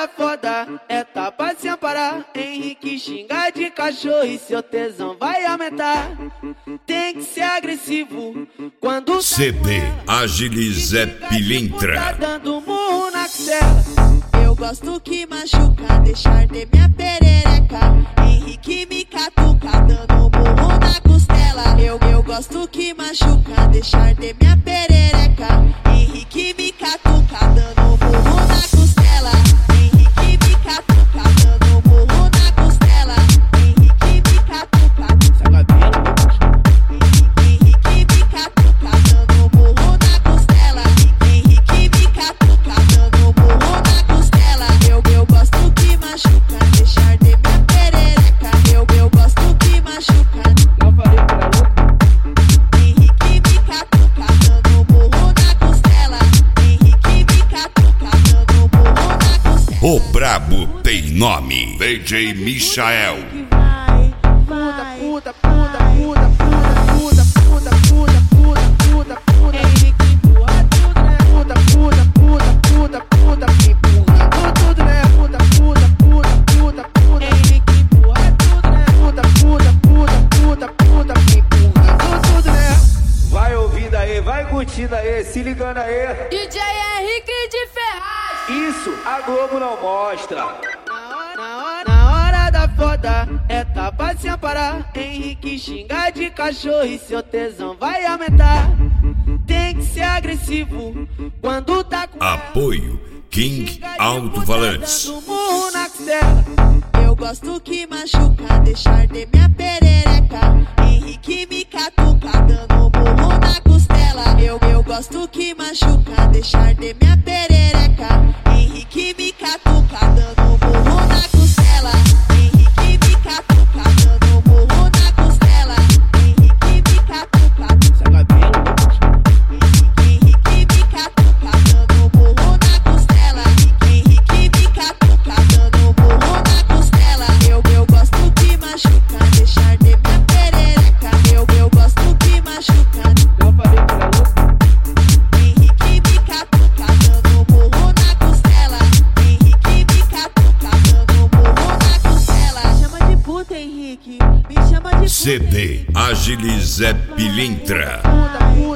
da foda é tapa sem parar. Henrique xinga de cachorro e seu tesão vai aumentar. Tem que ser agressivo quando CD Agilizé Pilintra. Tá dando murro na costela. Eu gosto que machuca, deixar de minha perereca. Henrique me catuca, dando murro na costela. Eu gosto que machuca, deixar de minha perereca. Henrique me catuca, dando murro na costela. Henrique me catuca, dando murro na costela. Henrique me catuca, Henrique me catuca, dando murro na costela. Henrique me catuca, dando murro na costela. Eu gosto que machuca, deixar de minha perereca. Eu gosto que machuca. Não falei pra ela. Henrique me catuca, dando murro na costela. Henrique me catuca, dando murro na costela. O brabo tem nome, DJ Michael. Puta, puta, puta, puta, puta, puta, puta, puta, puta, puta. Henrique empurra tudo, né? Puta, puta, puta, puta, puta, empurrando tudo, né? Puta, puta, puta, puta, puta. Henrique empurra tudo, né? Puta, puta, puta, puta, puta, empurrando tudo, né? Vai ouvindo aí, vai curtindo aí, se ligando aí. DJ Henrique de Ferraz. Isso a Globo não mostra. Na hora da foda é tapa sem parar. Henrique xinga de cachorro e seu tesão vai aumentar. Tem que ser agressivo quando tá com Apoio King Alto-Falantes. dando murro na costela. Eu gosto que machuca, deixar de minha perereca. Henrique me catuca, dando murro na costela. Eu gosto que machuca, deixar de minha perereca. Henrique me catuca, dando murro na costela. Henrique me catuca, dando murro na costela. Henrique me catuca, Henrique me catuca, dando murro na costela. Henrique me catuca, dando murro na costela. Eu gosto que machuca, deixar de minha perereca. Eu gosto que machuca. Não falei pra ela. Henrique me catuca, dando murro na costela. Henrique me catuca, dando murro na costela. Me chama de puta, Henrique. Me chama de puta. CD Agilizé Pilintra. Puta, puta.